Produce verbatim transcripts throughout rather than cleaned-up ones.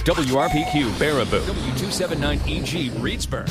W R P Q Baraboo, W two seventy-nine E G Reedsburg.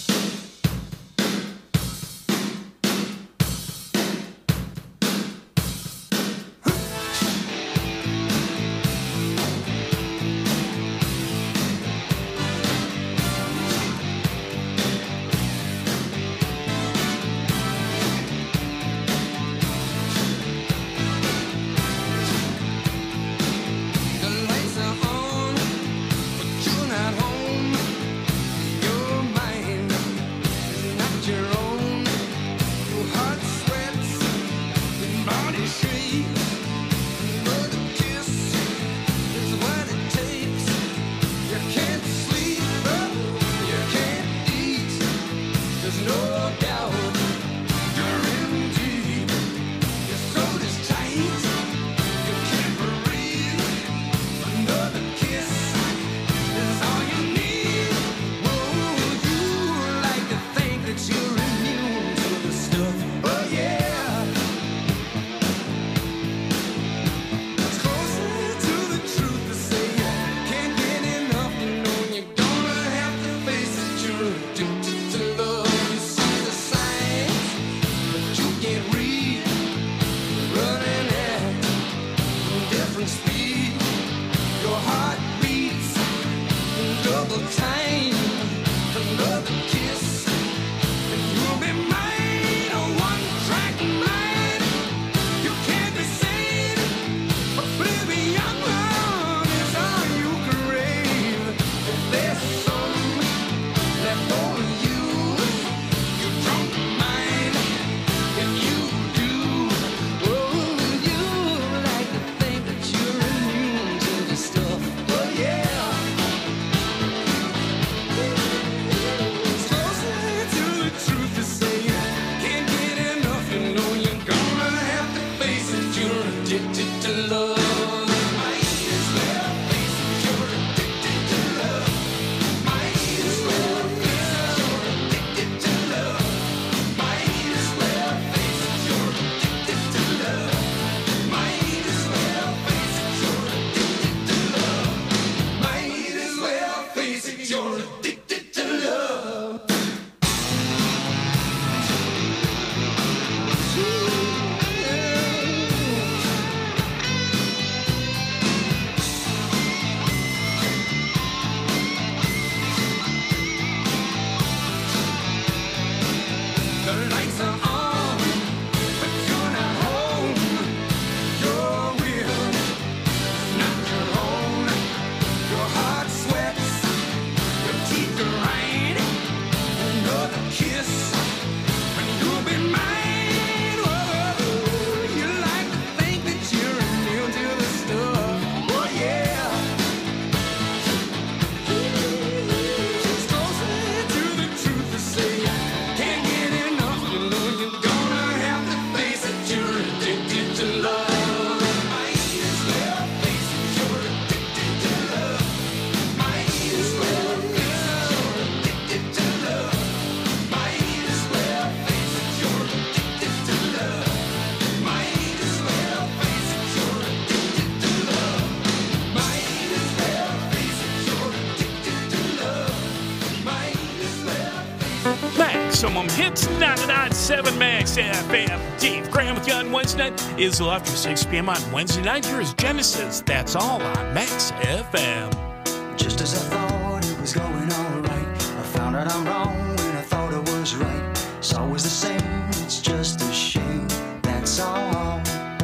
Maximum Hits ninety-nine point seven Max F M. Dave Graham with you on Wednesday night. Is after six p.m. on Wednesday night. Here is Genesis. That's all on Max F M. Just as I thought it was going all right, I found out I'm wrong when I thought I was right. It's always the same, it's just a shame, that's all.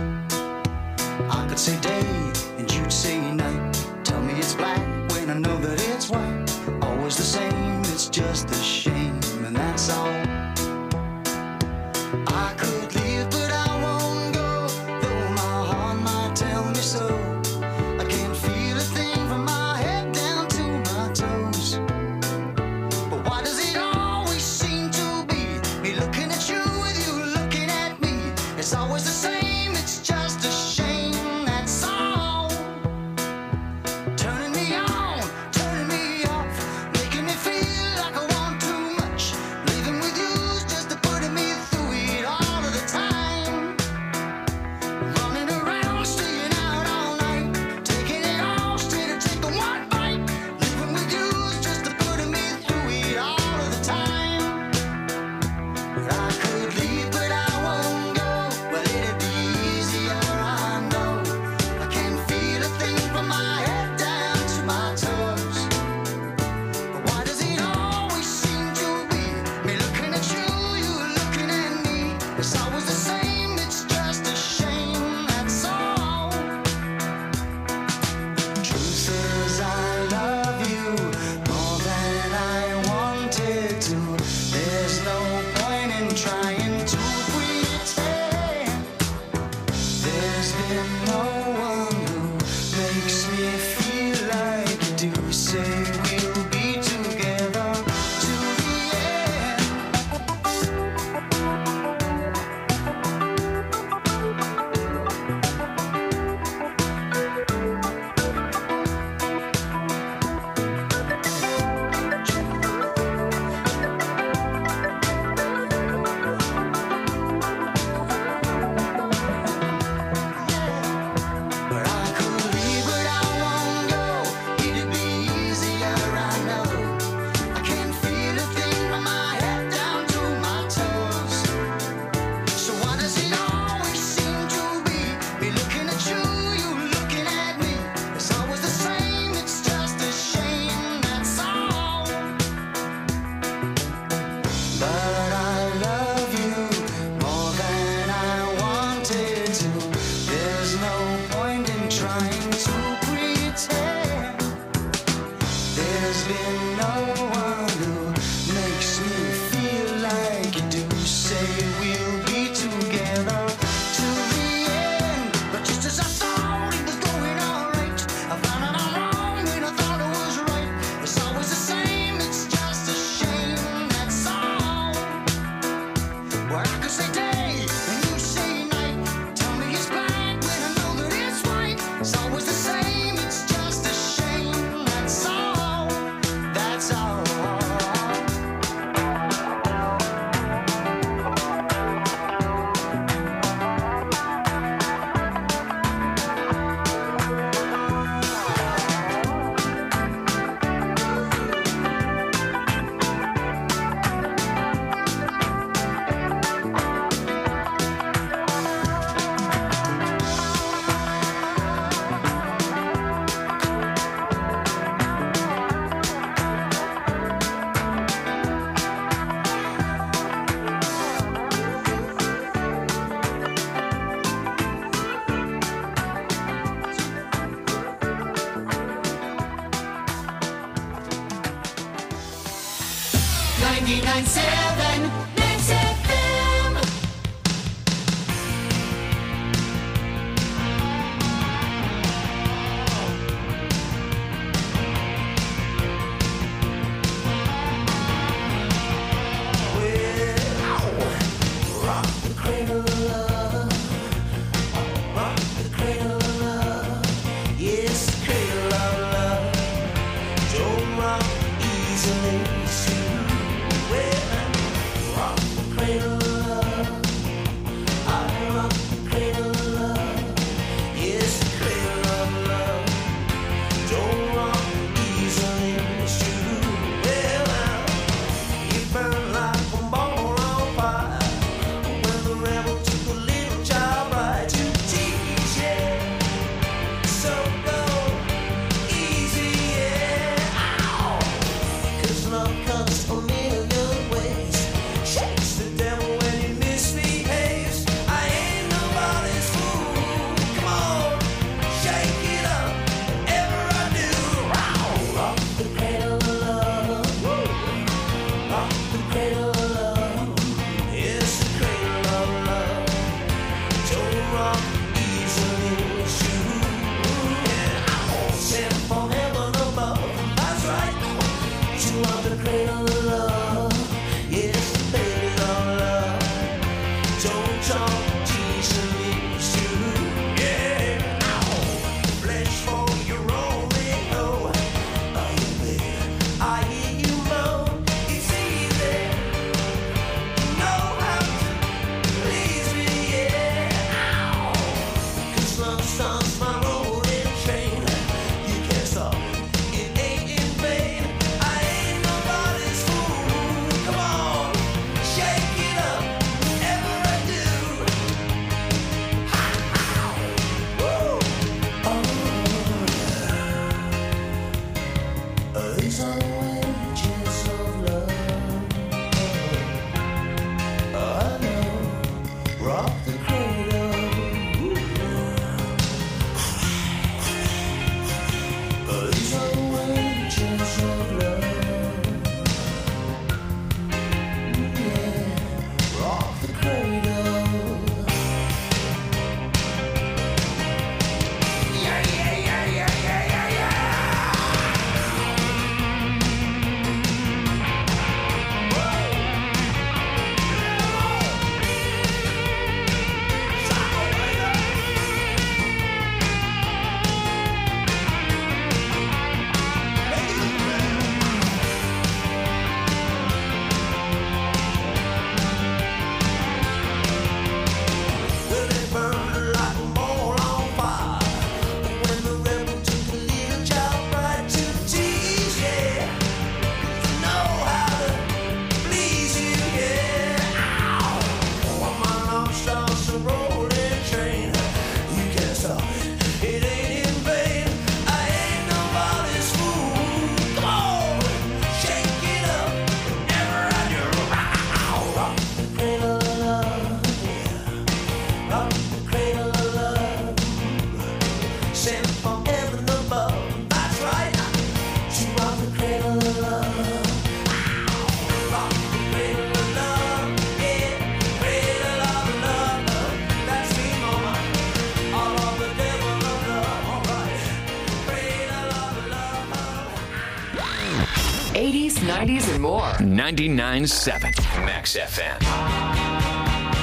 I could say day and you'd say night. Tell me it's black when I know that it's white. Always the same, it's just a shame, and that's all. I could leave, but I won't go, though my heart might tell me so. I can't feel a thing from my head down to my there's been no one who makes me feel like you do. Say we'll be together till the end, but just as I thought it was going all right, I found out I'm wrong when I thought it was right. It's always the same, it's just a shame, that's all. Well, I could say day and you say night. Tell me it's black when I know that it's white. It's always the same, it's just a shame, that's all, that's all. ninety-nine point seven Mix F M. Rock the cradle of love, rock the cradle of love, yes, the cradle of love. Don't rock easily, too. Well, rock the cradle of love, I rock the cradle of love, yes, the cradle of love. Don't rock easily, too. Well, you burn like a ball on fire. When the rebel took a little child right to teach, yeah. So go easy, yeah. Ow. 'Cause love comes a million ways. Shakes the devil when he misbehaves. I ain't nobody's fool. Come on, shake it up, whatever I do. Ow. Rock the cradle of love. Woo. Rock the cradle of love. Yes, the cradle of love. Don't rock easily, too. Yeah. Sent from heaven above. That's right. You are the cradle of love. Yes, the cradle of love. Don't jump easily, too. Yeah. Flesh for your rolling, oh. Are you there? I hear you moan. It's easy. Know how to please me, yeah. 'Cause love starts my rolling train. You can't stop it, it ain't in vain. I ain't nobody's fool. Come on, shake it up, whatever I do. Ha, ha. Woo. Oh, yeah. These are the wages of love. I know, rock the cradle. These are the wages of love. Yeah, rock the cradle. Yeah, yeah, yeah, yeah, yeah, yeah, yeah. eighties, nineties, and more. ninety-nine point seven Max F M.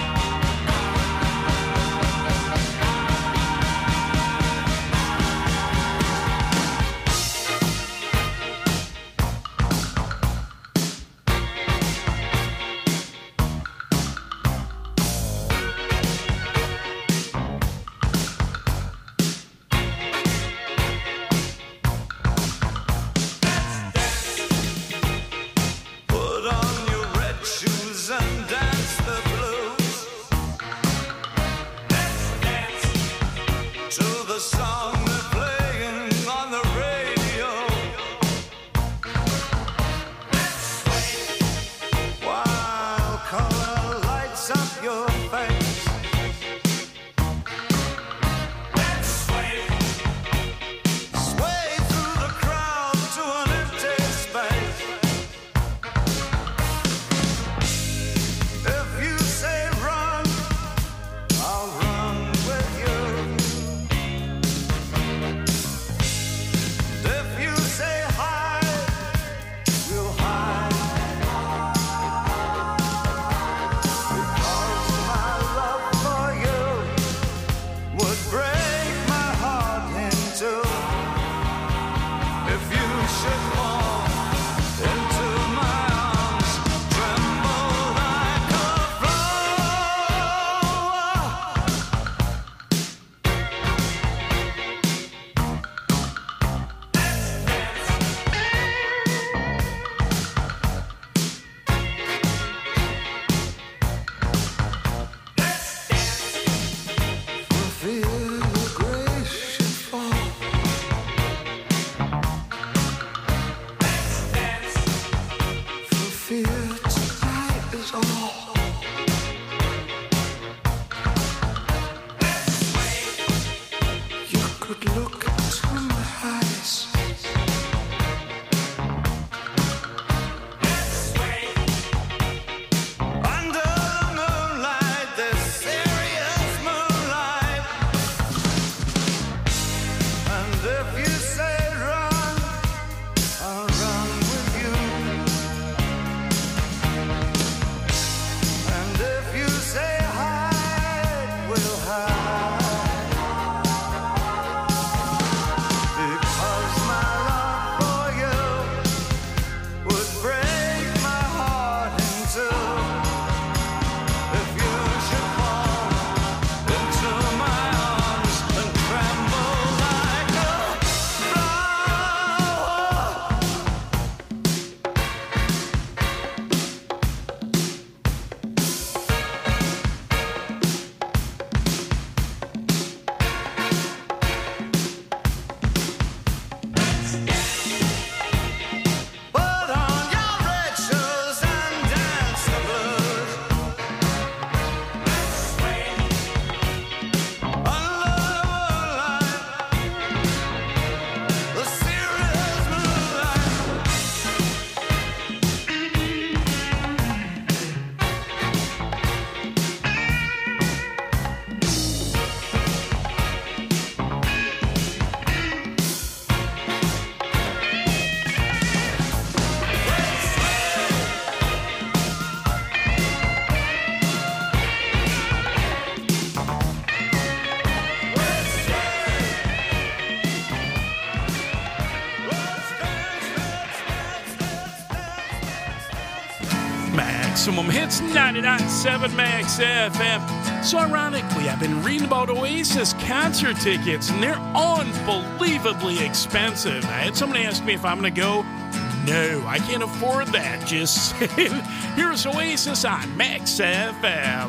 Maximum Hits ninety-nine point seven Max F M. So ironically, I've been reading about Oasis concert tickets, and they're unbelievably expensive. I had somebody ask me if I'm going to go. No, I can't afford that. Just saying. Here's Oasis on Max F M.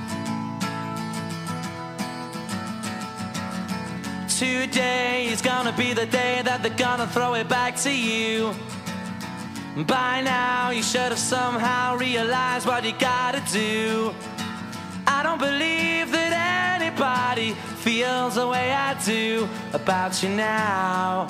Today is gonna be the day that they're gonna throw it back to you. By now you should have somehow realized what you gotta do. I don't believe that anybody feels the way I do about you now.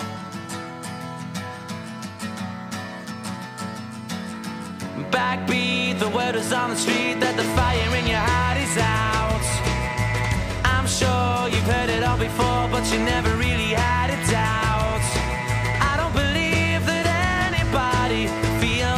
Backbeat, the word is on the street that the fire in your heart is out. I'm sure you've heard it all before, but you never really had a doubt. I don't believe that anybody feels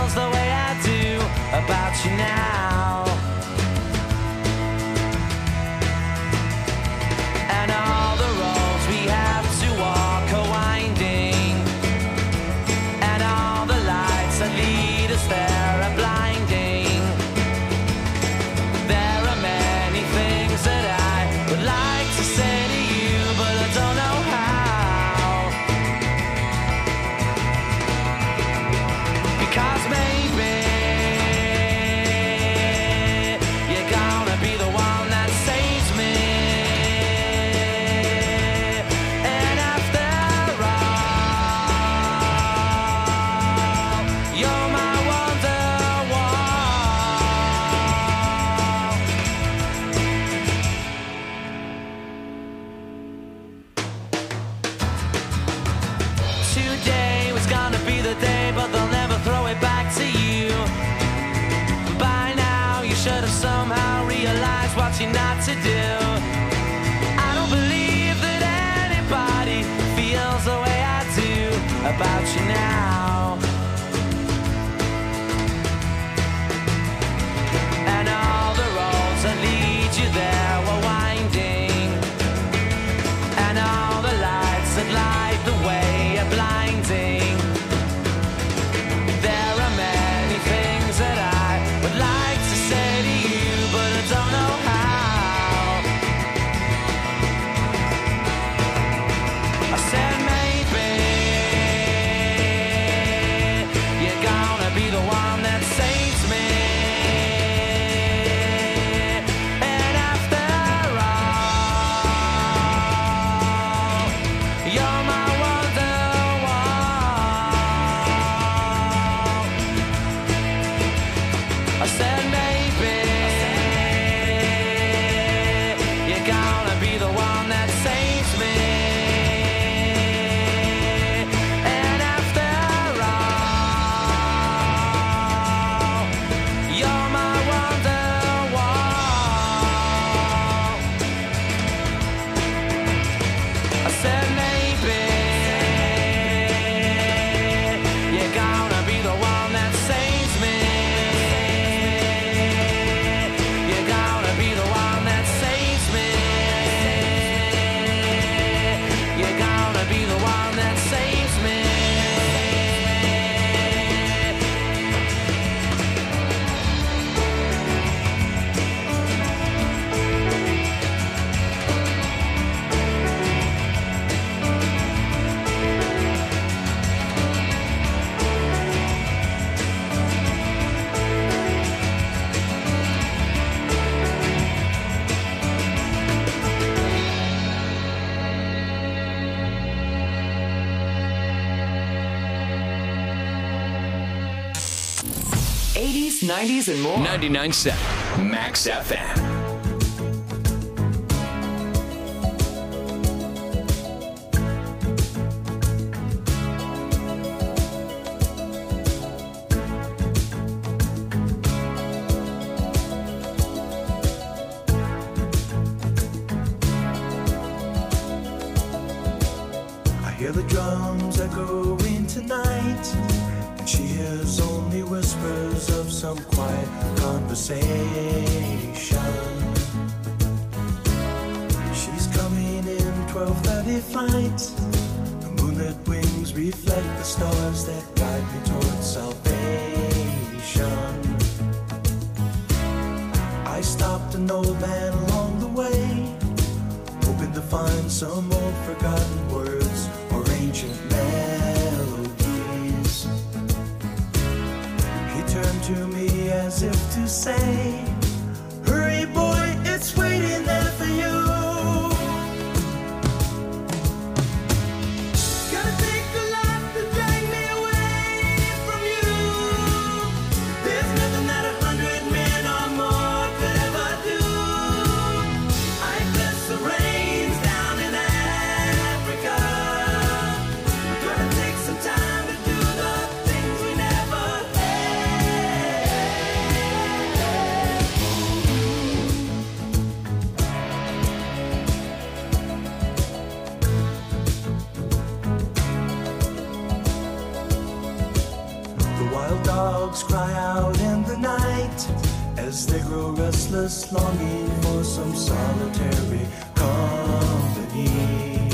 eighties, nineties, and more. ninety-nine point seven Max F M. Hear the drums echoing tonight, and she hears only whispers of some quiet conversation. She's coming in twelve thirty flight. The moonlit wings reflect the stars that guide me towards salvation. I stopped an old man along the way, hoping to find some old forgotten words or ancient melodies. He turned to me as if to say, hurry boy, it's waiting there for you. Gotta take a lot to drag me away from you. There's nothing that a hundred men or more could ever do. I bless the rains down in Africa. Gonna take some time to do the things we never The wild dogs cry out in the night as they grow restless, longing for some solitary company.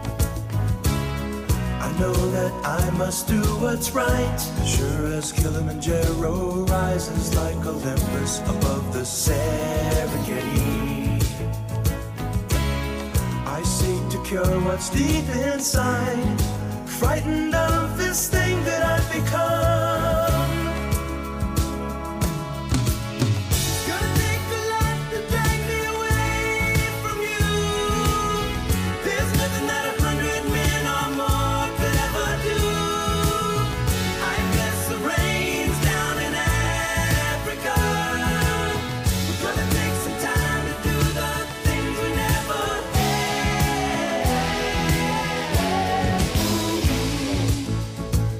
I know that I must do what's right, sure as Kilimanjaro rises like Olympus above the Serengeti. I seek to cure what's deep inside, frightened of this thing that I've become. Gonna take a lot to drag me away from you. There's nothing that a hundred men or more could ever do. I bless the rains down in Africa. We're gonna take some time to do the things we never had.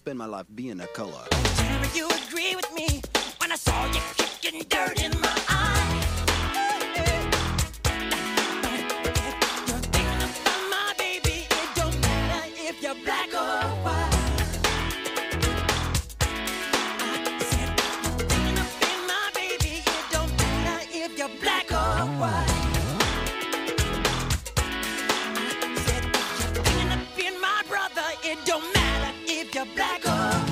spend my life being a color. Tell me you agree with me when I saw you kicking dirt in my eye. You're thinking about my baby. It don't matter if you're black or white. I said you're thinking about my baby. It don't matter if you're black or white. I said you're thinking about my brother. It don't matter if you're black or white.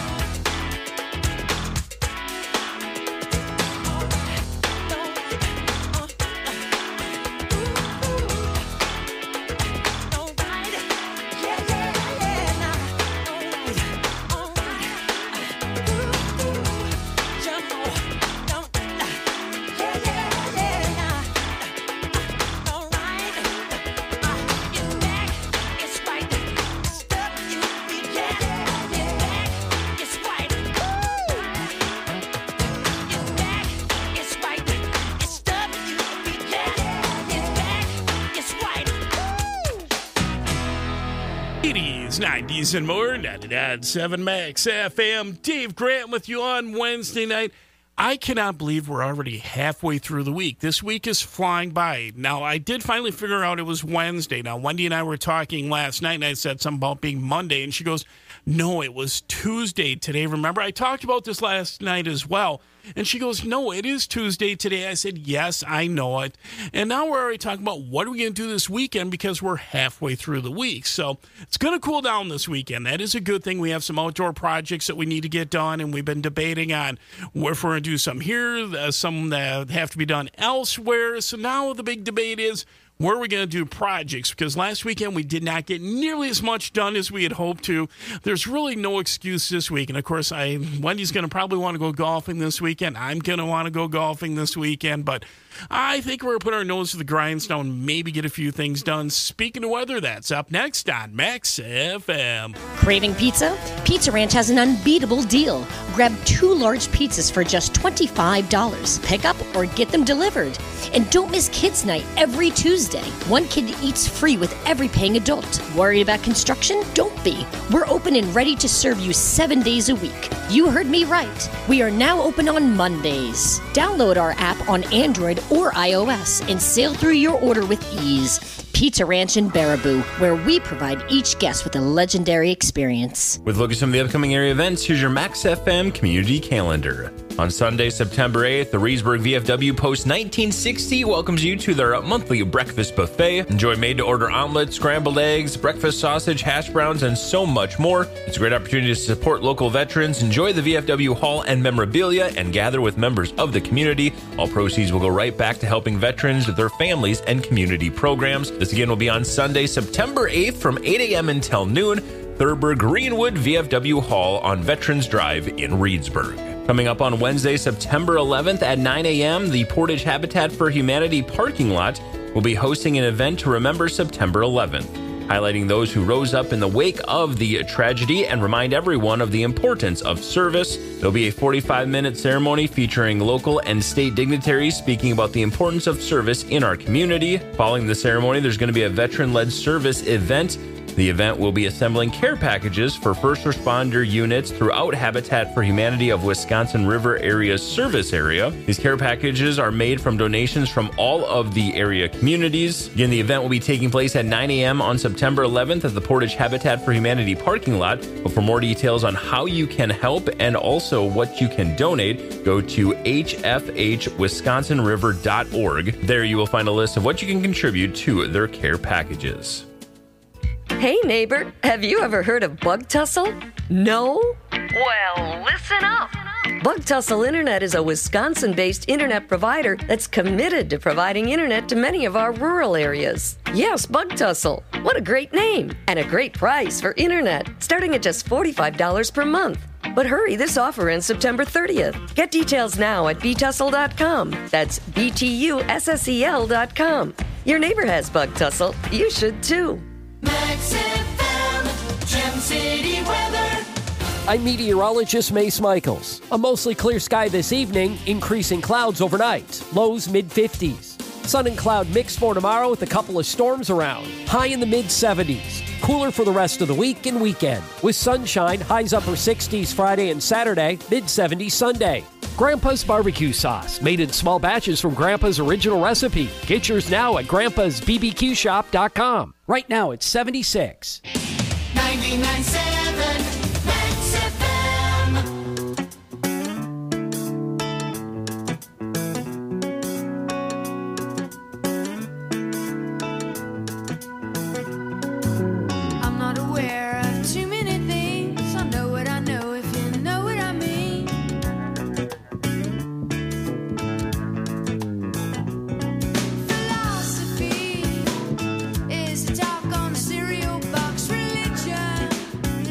nineties and more, ninety-nine point seven Max F M. Dave Grant with you on Wednesday night. I cannot believe we're already halfway through the week. This week is flying by. Now, I did finally figure out it was Wednesday. Now, Wendy and I were talking last night, and I said something about being Monday, and she goes, no, it was Tuesday today. Remember, I talked about this last night as well. And she goes, no, it is Tuesday today. I said, yes, I know it. And now we're already talking about what are we going to do this weekend because we're halfway through the week. So it's going to cool down this weekend. That is a good thing. We have some outdoor projects that we need to get done, and we've been debating on if we're going to do some here, uh, some that have to be done elsewhere. So now the big debate is, where are we going to do projects? Because last weekend we did not get nearly as much done as we had hoped to. There's really no excuse this week. And, of course, I Wendy's going to probably want to go golfing this weekend. I'm going to want to go golfing this weekend. But I think we're going to put our nose to the grindstone, maybe get a few things done. Speaking of weather, that's up next on Max F M. Craving pizza? Pizza Ranch has an unbeatable deal. Grab two large pizzas for just twenty-five dollars. Pick up or get them delivered. And don't miss Kids Night every Tuesday. One kid eats free with every paying adult. Worried about construction? Don't be. We're open and ready to serve you seven days a week. You heard me right. We are now open on Mondays. Download our app on Android or iOS and sail through your order with ease. Pizza Ranch in Baraboo, where we provide each guest with a legendary experience. With a look at some of the upcoming area events, here's your Max F M community calendar. On Sunday, September eighth, the Reedsburg V F W Post nineteen sixty welcomes you to their monthly breakfast buffet. Enjoy made-to-order omelets, scrambled eggs, breakfast sausage, hash browns, and so much more. It's a great opportunity to support local veterans, enjoy the V F W Hall and memorabilia, and gather with members of the community. All proceeds will go right back to helping veterans, their families, and community programs. This again will be on Sunday, September eighth from eight a.m. until noon. Thurber Greenwood V F W Hall on Veterans Drive in Reedsburg. Coming up on Wednesday, September eleventh at nine a.m., the Portage Habitat for Humanity parking lot will be hosting an event to remember September eleventh, highlighting those who rose up in the wake of the tragedy and remind everyone of the importance of service. There'll be a forty-five minute ceremony featuring local and state dignitaries speaking about the importance of service in our community. Following the ceremony, there's going to be a veteran-led service event. The event will be assembling care packages for first responder units throughout Habitat for Humanity of Wisconsin River Area's service area. These care packages are made from donations from all of the area communities. Again, the event will be taking place at nine a.m. on September eleventh at the Portage Habitat for Humanity parking lot. But for more details on how you can help and also what you can donate, go to h f h wisconsin river dot org. There you will find a list of what you can contribute to their care packages. Hey neighbor, have you ever heard of Bug Tussle? No? Well, listen up. Bug Tussle Internet is a Wisconsin-based internet provider that's committed to providing internet to many of our rural areas. Yes, Bug Tussle. What a great name and a great price for internet, starting at just forty-five dollars per month. But hurry, this offer ends September thirtieth. Get details now at b tussle dot com. That's B T U S S E L dot com. Your neighbor has Bug Tussle. You should too. Max F M, Gem City weather. I'm meteorologist Mace Michaels. A mostly clear sky this evening, increasing clouds overnight. Lows mid fifties. Sun and cloud mix for tomorrow with a couple of storms around. High in the mid seventies. Cooler for the rest of the week and weekend. With sunshine, highs upper sixties Friday and Saturday, mid seventies Sunday. Grandpa's barbecue sauce, made in small batches from Grandpa's original recipe. Get yours now at grandpas b b q shop dot com. Right now it's seventy-six. ninety-nine point seven Max F M. I'm not aware of too many things. I know what I know if you know what I mean. Philosophy is a talk on a cereal box. Religion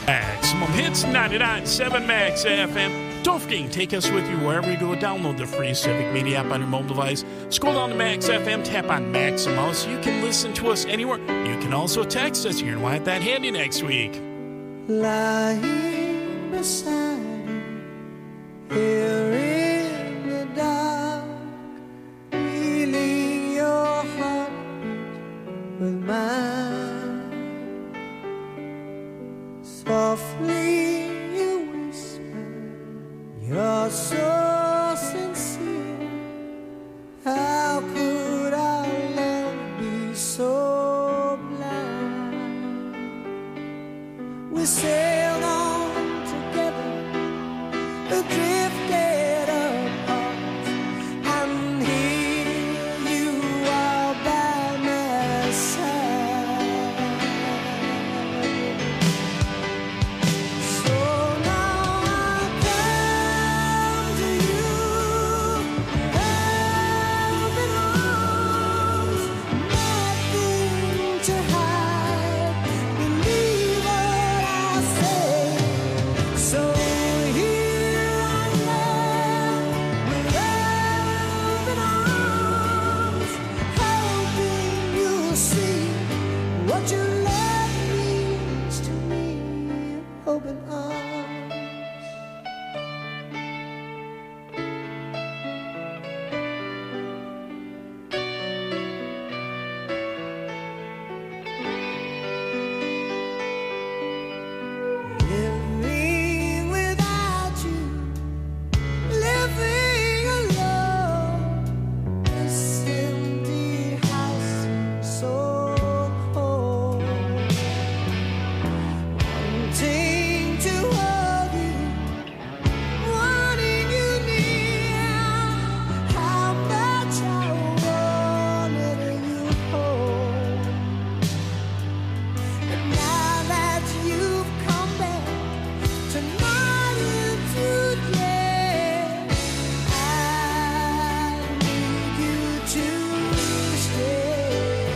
Maximum Hits ninety-nine point seven Max F M. Don't forget, you can take us with you wherever you go. Download the free Civic Media app on your mobile device. Scroll down to Max F M, tap on Maximo so you can listen to us anywhere. You can also text us. You're going to want that handy next week. Lying beside you, here in the dark, feeling your heart with mine. Softly you whisper, you're so sincere. How could our love be so blind? We sailed on together, drifted apart, and here you are by my side. So now I come to you, open arms, nothing to hide. Believe what I say. So here I am with open arms, hoping you'll see what your love means to me. Open arms. Living without you, living alone, this empty house so cold. Wanting to hold you, wanting you near, how much I wanted you home. And now that you've come back tonight and today, I need you to stay.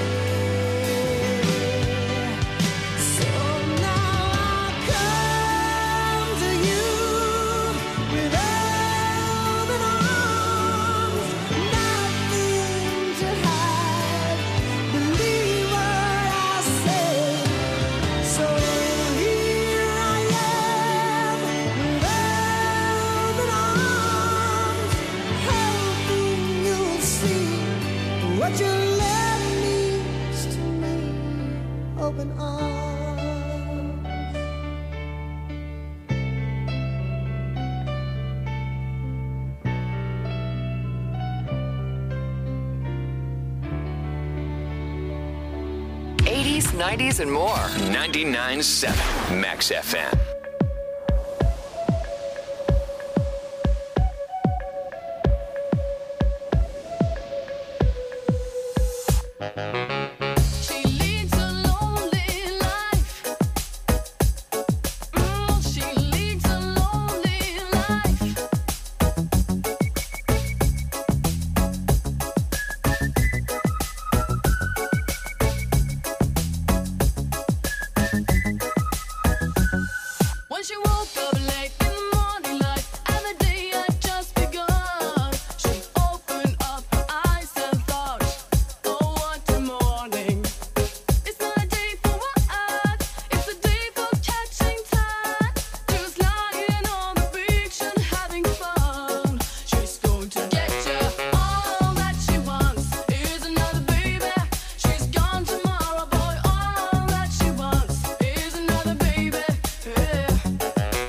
So now I come to you with open arms, nothing to hide. Believe what I say. So here I am with open arms, hoping you'll see what your love means to me. Open arms. eighties, nineties, and more. ninety-nine point seven Max F M. She leads a lonely life. Mm, she leads a lonely life. When she woke up late in the morning light, and the day had just begun, she opened up her eyes and thought, oh, what a morning. It's not a day for what? It's a day for catching time. Just lying on the beach and having fun. She's going to get you. All that she wants is another baby. She's gone tomorrow, boy. All that she wants is another baby. Yeah.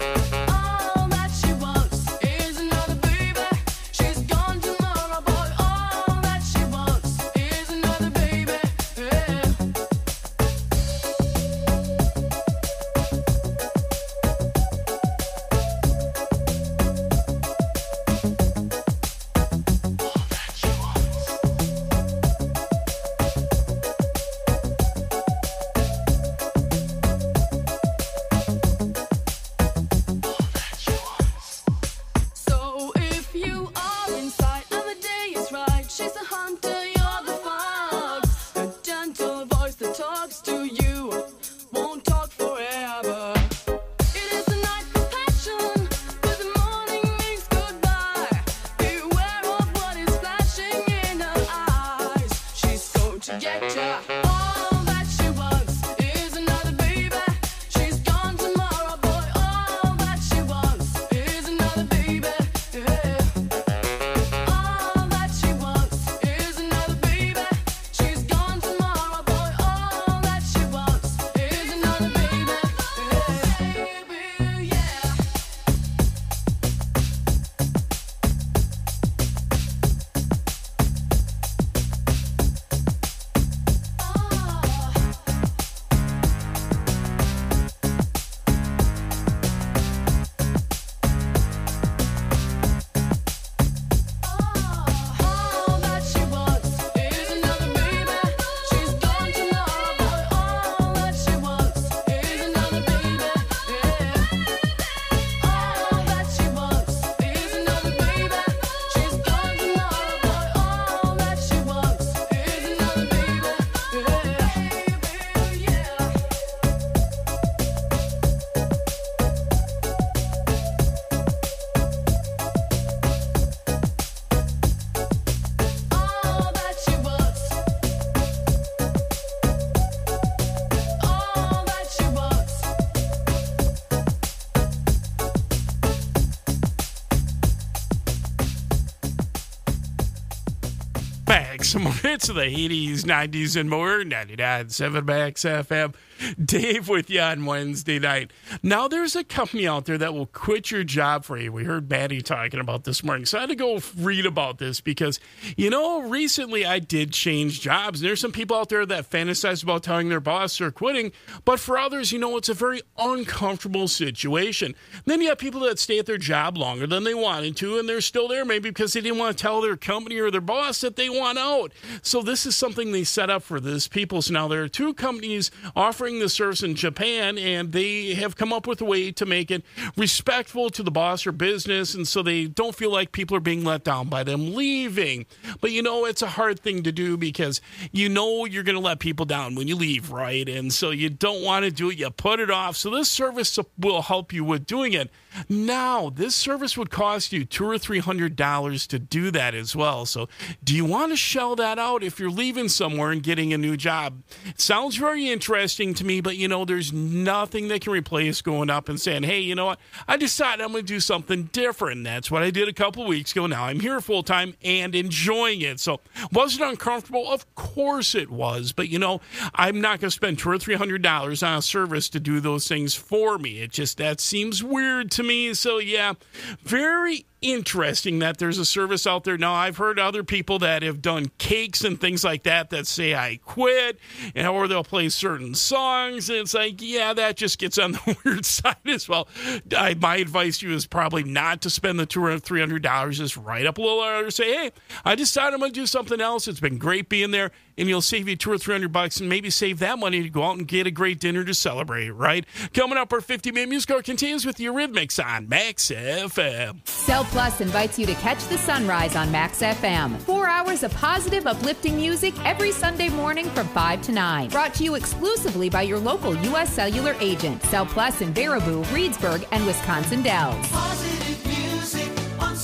back. Some more hits of the eighties, nineties, and more. ninety-nine point seven Max F M. Dave with you on Wednesday night. Now, there's a company out there that will quit your job for you. We heard Maddie talking about this morning. So I had to go read about this because, you know, recently I did change jobs. There's some people out there that fantasize about telling their boss they're quitting. But for others, you know, it's a very uncomfortable situation. Then you have people that stay at their job longer than they wanted to, and they're still there maybe because they didn't want to tell their company or their boss that they want out. So this is something they set up for this people. So now there are two companies offering the service in Japan, and they have come up with a way to make it respectful to the boss or business, and so they don't feel like people are being let down by them leaving. But you know, it's a hard thing to do because you know you're going to let people down when you leave, right? And so you don't want to do it. You put it off. So this service will help you with doing it. Now, this service would cost you two or three hundred dollars to do that as well. So, do you want to shell that out if you're leaving somewhere and getting a new job? It sounds very interesting to me, but you know, there's nothing that can replace going up and saying, "Hey, you know what? I decided I'm going to do something different." That's what I did a couple of weeks ago. Now I'm here full time and enjoying it. So, was it uncomfortable? Of course it was. But you know, I'm not going to spend two or three hundred dollars on a service to do those things for me. It just that seems weird to me. So yeah, very interesting that there's a service out there. Now, I've heard other people that have done cakes and things like that that say I quit, and or they'll play certain songs, and it's like, yeah, that just gets on the weird side as well. I, my advice to you is probably not to spend the two or three hundred dollars. Just write up a little letter, say, hey, I decided I'm going to do something else. It's been great being there, and you'll save you two or three hundred bucks, and maybe save that money to go out and get a great dinner to celebrate, right? Coming up, our fifty-minute music hour continues with the Eurythmics on Max F M. Cell Plus invites you to catch the sunrise on Max F M. Four hours of positive, uplifting music every Sunday morning from five to nine. Brought to you exclusively by your local U S Cellular agent. Cell Plus in Baraboo, Reedsburg, and Wisconsin Dells. Positive music on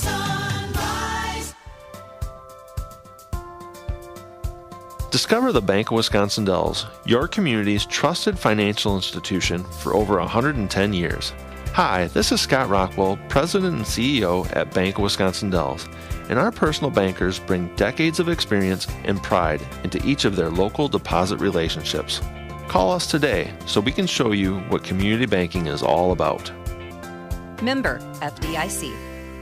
Sunrise. Discover the Bank of Wisconsin Dells, your community's trusted financial institution for over one hundred ten years. Hi, this is Scott Rockwell, President and C E O at Bank of Wisconsin Dells, and our personal bankers bring decades of experience and pride into each of their local deposit relationships. Call us today so we can show you what community banking is all about. Member F D I C.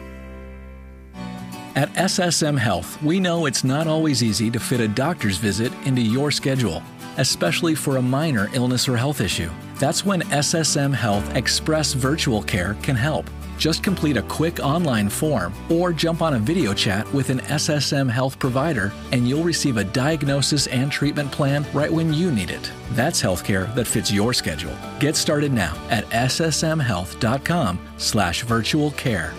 At S S M Health, we know it's not always easy to fit a doctor's visit into your schedule, especially for a minor illness or health issue. That's when S S M Health Express Virtual Care can help. Just complete a quick online form or jump on a video chat with an S S M Health provider and you'll receive a diagnosis and treatment plan right when you need it. That's healthcare that fits your schedule. Get started now at s s m health dot com slash virtual care.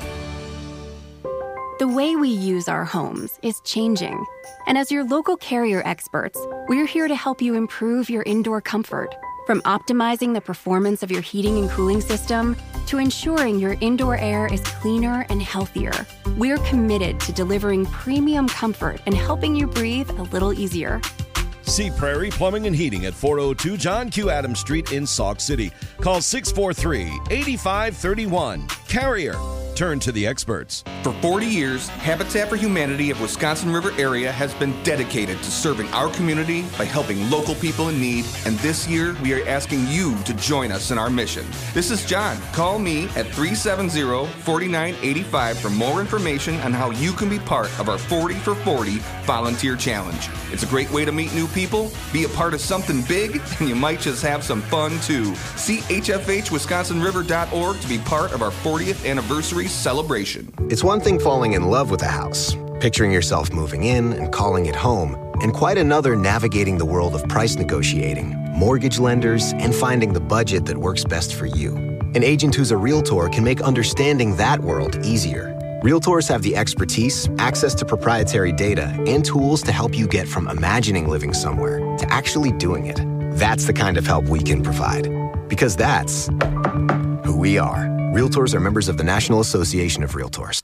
The way we use our homes is changing. And as your local Carrier experts, we're here to help you improve your indoor comfort. From optimizing the performance of your heating and cooling system to ensuring your indoor air is cleaner and healthier, we're committed to delivering premium comfort and helping you breathe a little easier. See Prairie Plumbing and Heating at four oh two John Q. Adams Street in Sauk City. Call six four three, eight five three one. Carrier. Turn to the experts. For forty years, Habitat for Humanity of Wisconsin River area has been dedicated to serving our community by helping local people in need, and this year we are asking you to join us in our mission. This is John. Call me at three seven zero, four nine eight five for more information on how you can be part of our forty for forty volunteer challenge. It's a great way to meet new people, be a part of something big, and you might just have some fun too. See h f h wisconsin river dot org to be part of our fortieth anniversary celebration. It's one thing falling in love with a house, picturing yourself moving in and calling it home, and quite another navigating the world of price negotiating, mortgage lenders, and finding the budget that works best for you. An agent who's a Realtor can make understanding that world easier. Realtors have the expertise, access to proprietary data, and tools to help you get from imagining living somewhere to actually doing it. That's the kind of help we can provide. Because that's who we are. Realtors are members of the National Association of Realtors.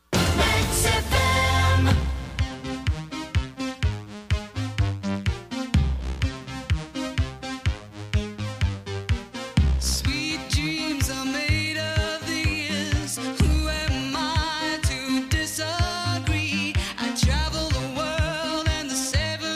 Sweet dreams are made of these. Who am I to disagree? I travel the world and the seven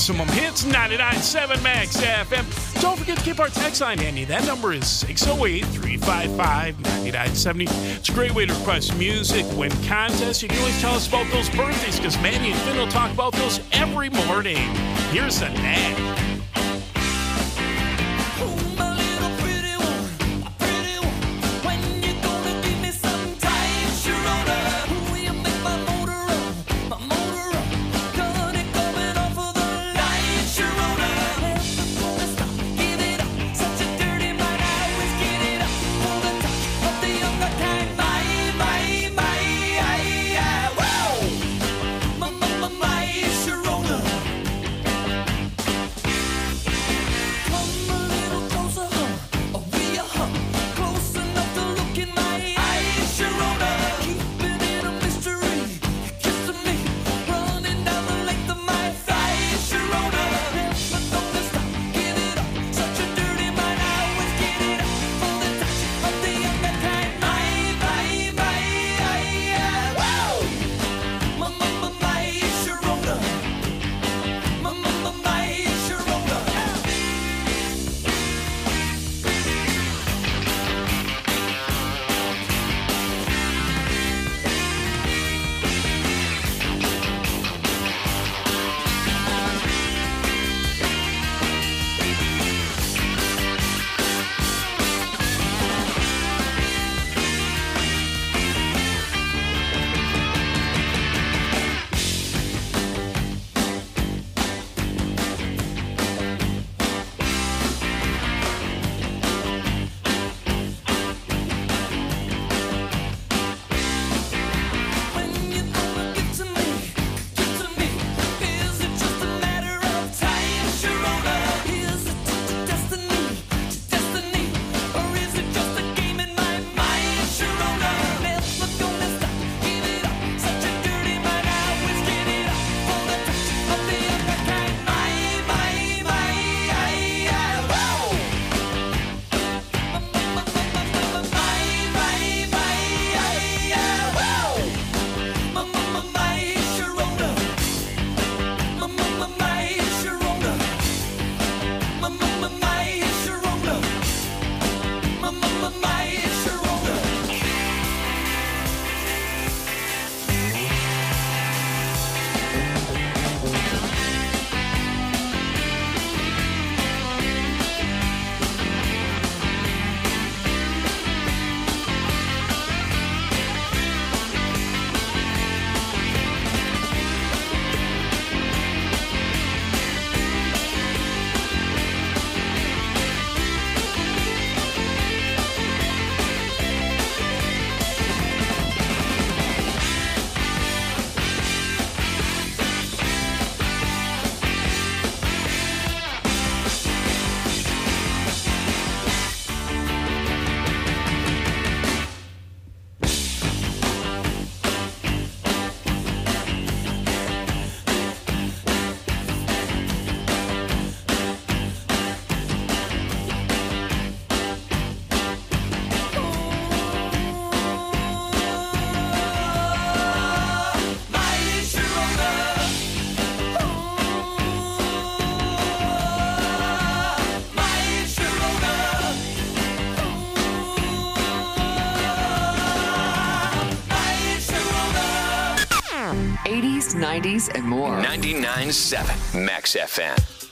Maximum Hits, ninety-nine point seven Max F M. Don't forget to keep our text line handy. That number is six oh eight, three five five, nine nine seven oh. It's a great way to request music, win contests. You can always tell us about those birthdays because Manny and Finn will talk about those every morning. Here's a nag. eighties, nineties, and more. ninety-nine point seven Max F M.